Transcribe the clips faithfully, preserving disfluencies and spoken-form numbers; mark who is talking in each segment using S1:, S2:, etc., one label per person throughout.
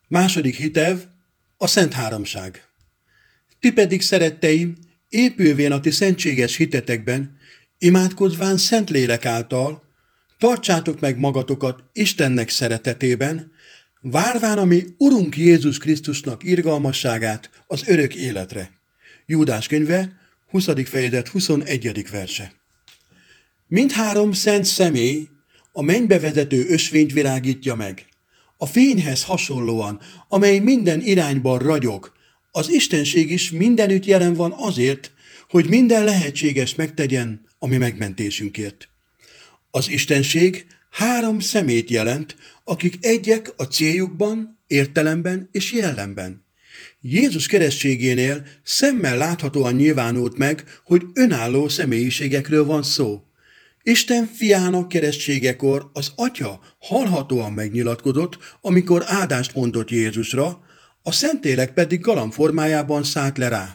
S1: Második hitev, a Szent Háromság. Ti pedig, szeretteim, épülvén a ti szentséges hitetekben, imádkozván Szentlélek által, tartsátok meg magatokat Istennek szeretetében, várván a mi Urunk Jézus Krisztusnak irgalmasságát az örök életre. Júdás könyve, huszadik fejezet, huszonegyedik verse. Mindhárom szent személy a mennybe vezető ösvényt virágítja meg. A fényhez hasonlóan, amely minden irányban ragyog, az Istenség is mindenütt jelen van azért, hogy minden lehetséges megtegyen a mi megmentésünkért. Az Istenség három szemét jelent, akik egyek a céljukban, értelemben és jellemben. Jézus keresztségénél szemmel láthatóan nyilvánult meg, hogy önálló személyiségekről van szó. Isten fiának keresztségekor az Atya hallhatóan megnyilatkozott, amikor áldást mondott Jézusra, a Szentlélek pedig galamb formájában szállt le rá.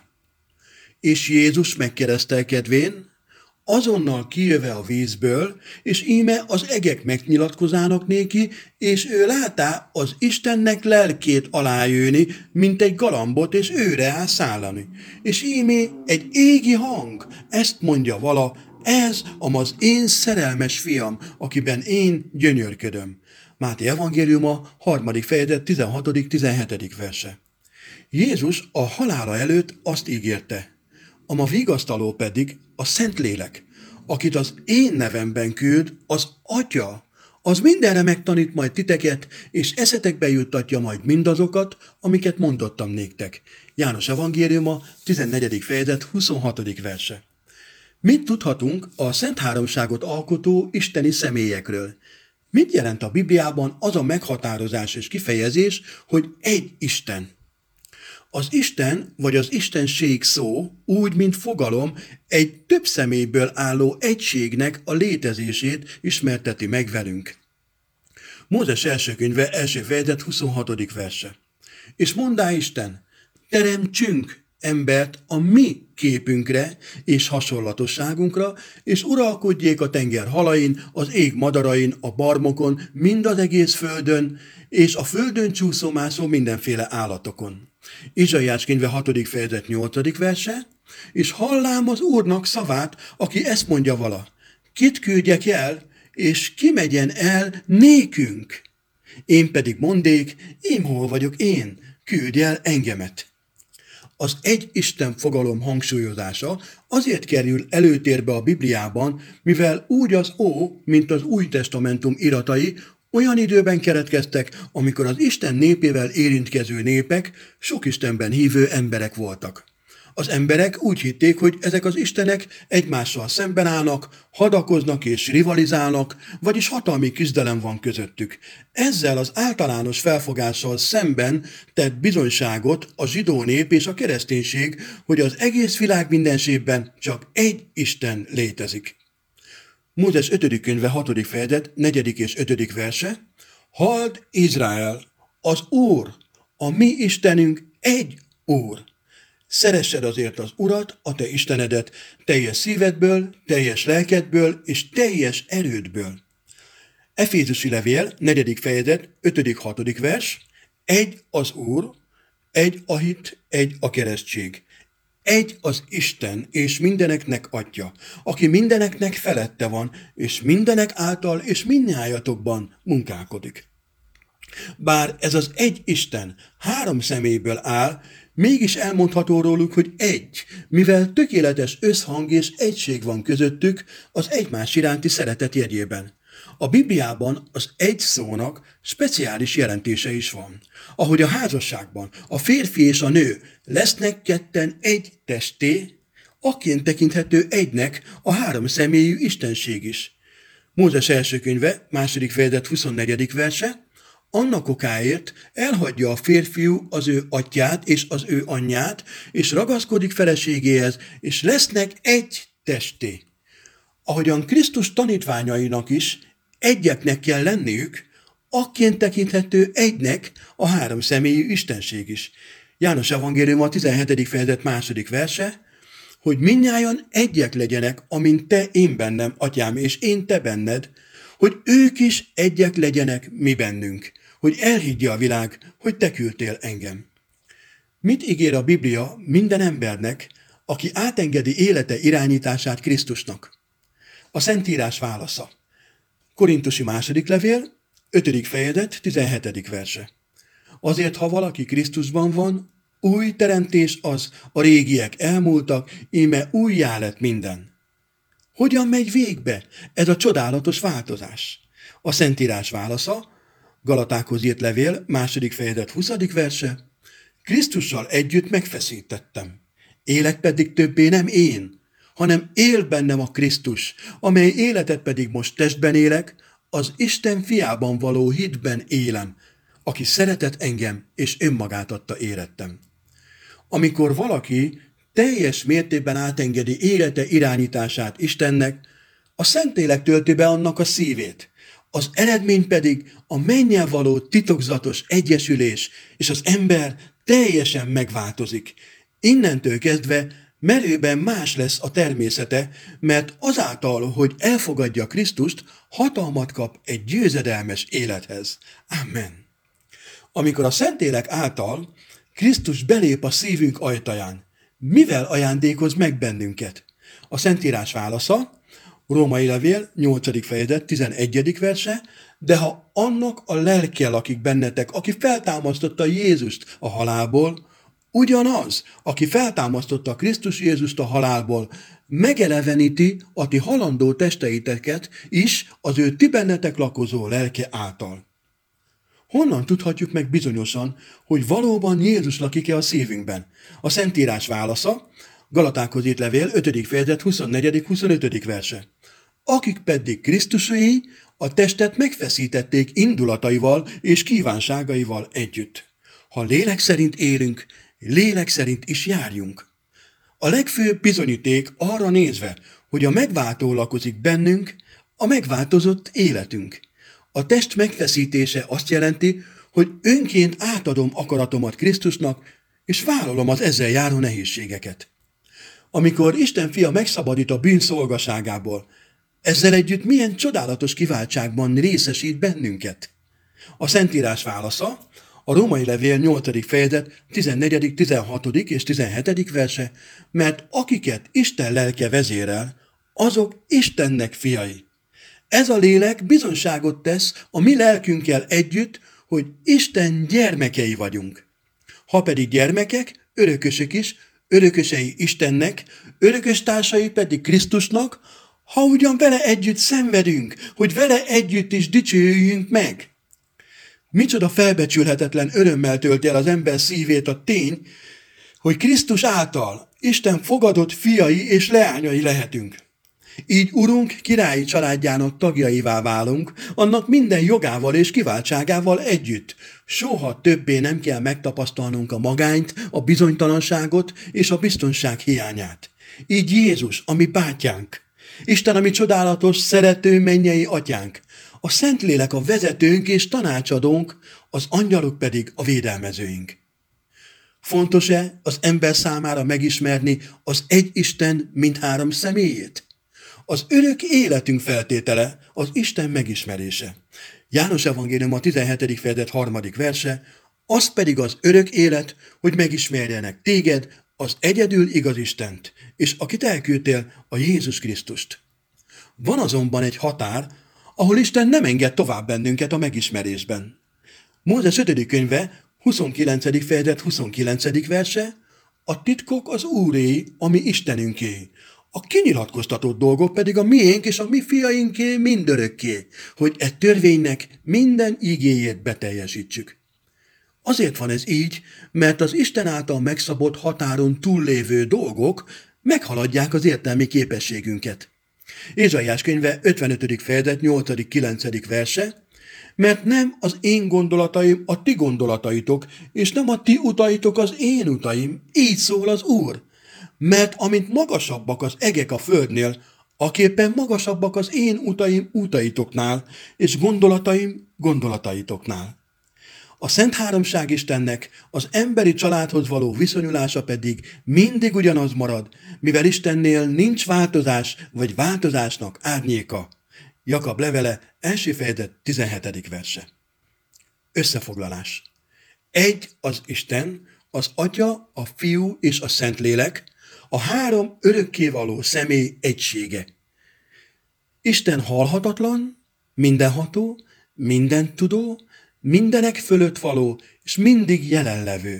S1: És Jézus megkeresztelkedvén, azonnal kijöve a vízből, és íme az egek megnyilatkozának néki, és ő látá az Istennek lelkét alájőni, mint egy galambot, és őre áll szállani. És ímé egy égi hang, ezt mondja vala, ez amaz én szerelmes fiam, akiben én gyönyörködöm. Máté evangéliuma, harmadik fejezet, tizenhatodik tizenhetedik verse. Jézus a halála előtt azt ígérte, a ma vigasztaló pedig a Szentlélek, akit az én nevemben küld, az Atya, az mindenre megtanít majd titeket, és eszetekbe juttatja majd mindazokat, amiket mondottam néktek. János evangéliuma, tizennegyedik fejezet, huszonhatodik verse. Mit tudhatunk a Szent Háromságot alkotó isteni személyekről? Mit jelent a Bibliában az a meghatározás és kifejezés, hogy egy Isten? Az Isten vagy az Istenség szó, úgy, mint fogalom, egy több személyből álló egységnek a létezését ismerteti meg velünk. Mózes első könyve, első fejezet, huszonhatodik verse. És mondá Isten, teremtsünk embert a mi képünkre és hasonlatosságunkra, és uralkodjék a tenger halain, az ég madarain, a barmokon, mind az egész földön, és a földön csúszómászó mindenféle állatokon. Izsaiás könyve hatodik fejezet, nyolcadik verse, és hallám az Úrnak szavát, aki ezt mondja vala, kit küldjek el, és ki megyen el nékünk. Én pedig mondék, én hol vagyok én, küldj el engemet. Az egy Isten fogalom hangsúlyozása azért kerül előtérbe a Bibliában, mivel úgy az Ó, mint az Új Testamentum iratai olyan időben keretkeztek, amikor az Isten népével érintkező népek sok Istenben hívő emberek voltak. Az emberek úgy hitték, hogy ezek az istenek egymással szemben állnak, hadakoznak és rivalizálnak, vagyis hatalmi küzdelem van közöttük. Ezzel az általános felfogással szemben tett bizonyságot a zsidó nép és a kereszténység, hogy az egész világ mindenségben csak egy Isten létezik. Mózes ötödik könyve, hatodik fejezet, negyedik és ötödik verse. Halld Izrael, az Úr, a mi Istenünk egy Úr. Szeressed azért az Urat, a te Istenedet, teljes szívedből, teljes lelkedből és teljes erődből. Efézusi levél, negyedik fejezet, ötödik hatodik vers. Egy az Úr, egy a hit, egy a keresztség. Egy az Isten, és mindeneknek Atya, aki mindeneknek felette van, és mindenek által és mindnyájatokban munkálkodik. Bár ez az egy Isten három személyből áll, mégis elmondható róluk, hogy egy, mivel tökéletes összhang és egység van közöttük az egymás iránti szeretet jegyében. A Bibliában az egy szónak speciális jelentése is van. Ahogy a házasságban a férfi és a nő lesznek ketten egy testé, akként tekinthető egynek a három személyű istenség is. Mózes első könyve, második fejezet, huszonnegyedik verse. Annak okáért elhagyja a férfiú az ő atyját és az ő anyját, és ragaszkodik feleségéhez, és lesznek egy testé. Ahogyan Krisztus tanítványainak is egyeknek kell lenniük, akként tekinthető egynek a három személyű istenség is. János evangéliuma tizenhetedik fejezet második verse, hogy mindnyájan egyek legyenek, amint te én bennem, atyám, és én te benned, hogy ők is egyek legyenek mi bennünk, hogy elhiggye a világ, hogy te küldtél engem. Mit ígér a Biblia minden embernek, aki átengedi élete irányítását Krisztusnak? A Szentírás válasza. Korintusi második levél, ötödik fejezet, tizenhetedik verse. Azért, ha valaki Krisztusban van, új teremtés az, a régiek elmúltak, íme újjá lett minden. Hogyan megy végbe ez a csodálatos változás? A Szentírás válasza, Galatákhoz írt levél, második fejezet, huszadik verse. Krisztussal együtt megfeszítettem. Élek pedig többé nem én, hanem él bennem a Krisztus, amely életet pedig most testben élek, az Isten fiában való hitben élem, aki szeretett engem, és önmagát adta érettem. Amikor valaki teljes mértékben átengedi élete irányítását Istennek, a Szentlélek tölti be annak a szívét. Az eredmény pedig a mennyel való titokzatos egyesülés, és az ember teljesen megváltozik. Innentől kezdve merőben más lesz a természete, mert azáltal, hogy elfogadja Krisztust, hatalmat kap egy győzedelmes élethez. Amen. Amikor a Szentlélek által Krisztus belép a szívünk ajtaján, mivel ajándékoz meg bennünket? A Szentírás válasza, Római levél, nyolcadik fejezet, tizenegyedik verse, de ha annak a lelke lakik bennetek, aki feltámasztotta Jézust a halálból, ugyanaz, aki feltámasztotta Krisztus Jézust a halálból, megeleveníti a ti halandó testeiteket is az ő ti bennetek lakozó lelke által. Honnan tudhatjuk meg bizonyosan, hogy valóban Jézus lakik-e a szívünkben? A Szentírás válasza, Galatákhoz írt levél, ötödik fejezet, huszonnegyedik huszonötödik verse. Akik pedig Krisztusé, a testet megfeszítették indulataival és kívánságaival együtt. Ha lélek szerint élünk, lélek szerint is járjunk. A legfőbb bizonyíték arra nézve, hogy a megváltó lakozik bennünk, a megváltozott életünk. A test megfeszítése azt jelenti, hogy önként átadom akaratomat Krisztusnak, és vállalom az ezzel járó nehézségeket. Amikor Isten fia megszabadít a bűn szolgaságából, ezzel együtt milyen csodálatos kiváltságban részesít bennünket. A Szentírás válasza, a Római levél nyolcadik fejezet, tizennegyedik, tizenhatodik és tizenhetedik verse, mert akiket Isten lelke vezérel, azok Istennek fiai. Ez a lélek bizonságot tesz a mi lelkünkkel együtt, hogy Isten gyermekei vagyunk. Ha pedig gyermekek, örökösök is, örökösei Istennek, örököstársai pedig Krisztusnak, ha ugyan vele együtt szenvedünk, hogy vele együtt is dicsőjünk meg. Micsoda felbecsülhetetlen örömmel tölti el az ember szívét a tény, hogy Krisztus által Isten fogadott fiai és leányai lehetünk. Így Urunk királyi családjának tagjaivá válunk, annak minden jogával és kiváltságával együtt. Soha többé nem kell megtapasztalnunk a magányt, a bizonytalanságot és a biztonság hiányát. Így Jézus, a mi bátyánk, Isten, a mi csodálatos, szerető mennyei atyánk, a Szentlélek a vezetőnk és tanácsadónk, az angyalok pedig a védelmezőink. Fontos-e az ember számára megismerni az egy Isten mindhárom személyét? Az örök életünk feltétele az Isten megismerése. János evangélium a tizenhetedik fejezet harmadik verse, az pedig az örök élet, hogy megismerjenek téged, az egyedül igaz Istent, és akit elküldtél, a Jézus Krisztust. Van azonban egy határ, ahol Isten nem enged tovább bennünket a megismerésben. Mózes ötödik könyve, huszonkilencedik fejezet, huszonkilencedik verse, a titkok az Úré, ami Istenünké, a kinyilatkoztatott dolgok pedig a miénk és a mi fiainké mindörökké, hogy e törvénynek minden igéjét beteljesítsük. Azért van ez így, mert az Isten által megszabott határon túllévő dolgok meghaladják az értelmi képességünket. Ézsaiás könyve ötvenötödik fejezet nyolcadik kilencedik verse, mert nem az én gondolataim a ti gondolataitok, és nem a ti utaitok az én utaim, így szól az Úr. Mert amint magasabbak az egek a földnél, aképpen magasabbak az én utaim utaitoknál, és gondolataim gondolataitoknál. A Szent Háromság Istennek az emberi családhoz való viszonyulása pedig mindig ugyanaz marad, mivel Istennél nincs változás vagy változásnak árnyéka. Jakab levele első fejezet tizenhetedik verse. Összefoglalás. Egy az Isten, az Atya, a Fiú és a Szentlélek, a három örökkévaló személy egysége. Isten halhatatlan, mindenható, mindentudó, mindenek fölött való és mindig jelenlevő.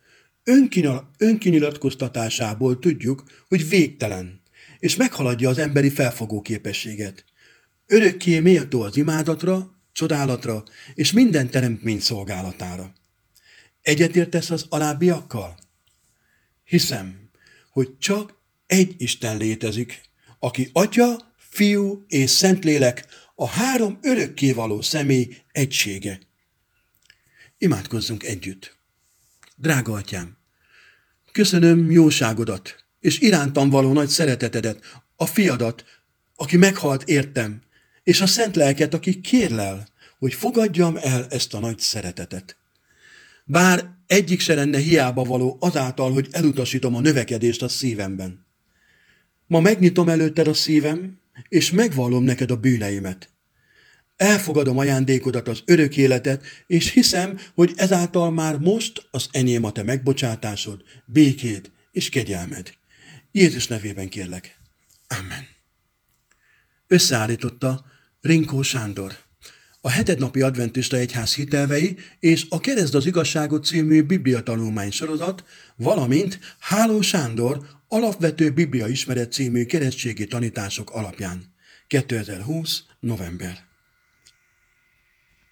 S1: Önkinyilatkoztatásából tudjuk, hogy végtelen, és meghaladja az emberi felfogó képességet. Örökké méltó az imádatra, csodálatra és minden teremtmény szolgálatára. Egyetértesz az alábbiakkal? Hiszem, hogy csak egy Isten létezik, aki Atya, Fiú és Szentlélek, a három örökkévaló személy egysége. Imádkozzunk együtt. Drága Atyám, köszönöm jóságodat, és irántam való nagy szeretetedet, a fiadat, aki meghalt értem, és a szent lelket, aki kérlel, hogy fogadjam el ezt a nagy szeretetet. Bár egyik se lenne hiába való azáltal, hogy elutasítom a növekedést a szívemben. Ma megnyitom előtted a szívem, és megvallom neked a bűneimet. Elfogadom ajándékodat, az örök életet, és hiszem, hogy ezáltal már most az enyém a te megbocsátásod, békéd és kegyelmed. Jézus nevében kérlek. Amen. Összeállította Rinkó Sándor. A hetednapi adventista egyház hitelvei és a Kereszd az igazságot című bibliatanulmány sorozat, valamint Háló Sándor alapvető bibliaismeret című keresztségi tanítások alapján. kétezer-húsz. november.